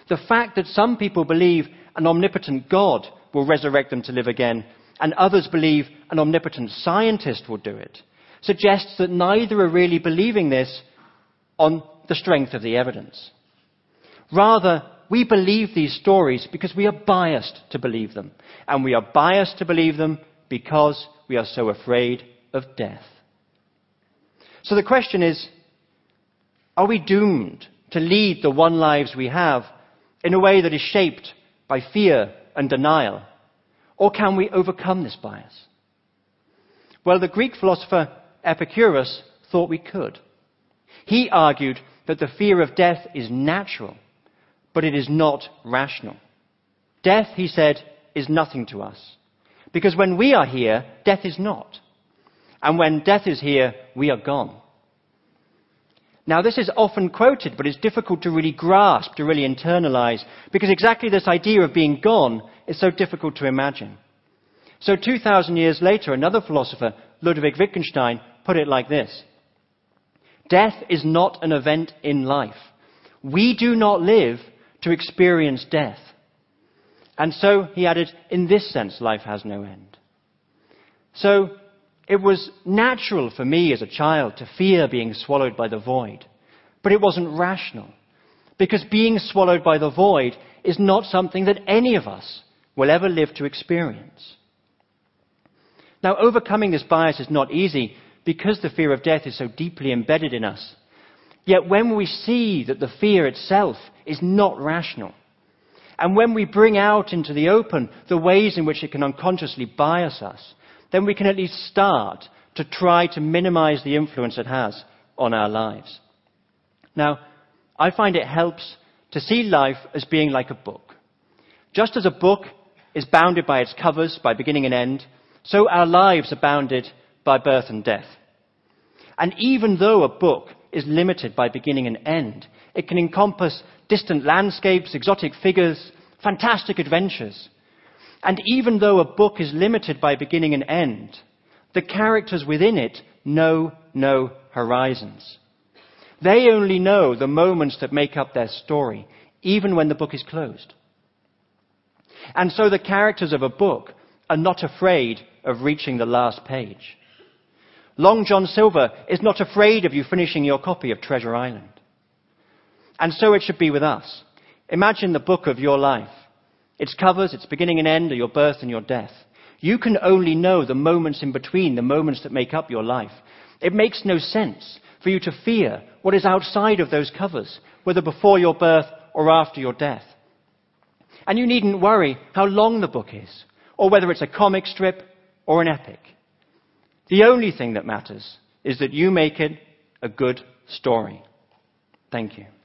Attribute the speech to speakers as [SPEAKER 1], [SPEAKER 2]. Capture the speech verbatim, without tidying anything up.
[SPEAKER 1] The fact that some people believe an omnipotent God will resurrect them to live again, and others believe an omnipotent scientist will do it, suggests that neither are really believing this on the strength of the evidence. Rather, we believe these stories because we are biased to believe them, and we are biased to believe them because we are so afraid of death. So the question is, are we doomed to lead the one lives we have in a way that is shaped by fear and denial? Or can we overcome this bias? Well, the Greek philosopher Epicurus thought we could. He argued that the fear of death is natural, but it is not rational. Death, he said, is nothing to us. Because when we are here, death is not. And when death is here, we are gone. Now, this is often quoted, but it's difficult to really grasp, to really internalize, because exactly this idea of being gone is so difficult to imagine. So two thousand years later, another philosopher, Ludwig Wittgenstein, put it like this: death is not an event in life. We do not live to experience death. And so, he added, in this sense, life has no end. So, it was natural for me as a child to fear being swallowed by the void. But it wasn't rational. Because being swallowed by the void is not something that any of us will ever live to experience. Now, overcoming this bias is not easy because the fear of death is so deeply embedded in us. Yet when we see that the fear itself is not rational, and when we bring out into the open the ways in which it can unconsciously bias us, then we can at least start to try to minimize the influence it has on our lives. Now, I find it helps to see life as being like a book. Just as a book is bounded by its covers, by beginning and end, so our lives are bounded by birth and death. And even though a book is limited by beginning and end, it can encompass distant landscapes, exotic figures, fantastic adventures. And even though a book is limited by beginning and end, the characters within it know no horizons. They only know the moments that make up their story, even when the book is closed. And so the characters of a book are not afraid of reaching the last page. Long John Silver is not afraid of you finishing your copy of Treasure Island. And so it should be with us. Imagine the book of your life. Its covers, its beginning and end are your birth and your death. You can only know the moments in between, the moments that make up your life. It makes no sense for you to fear what is outside of those covers, whether before your birth or after your death. And you needn't worry how long the book is, or whether it's a comic strip or an epic. The only thing that matters is that you make it a good story. Thank you.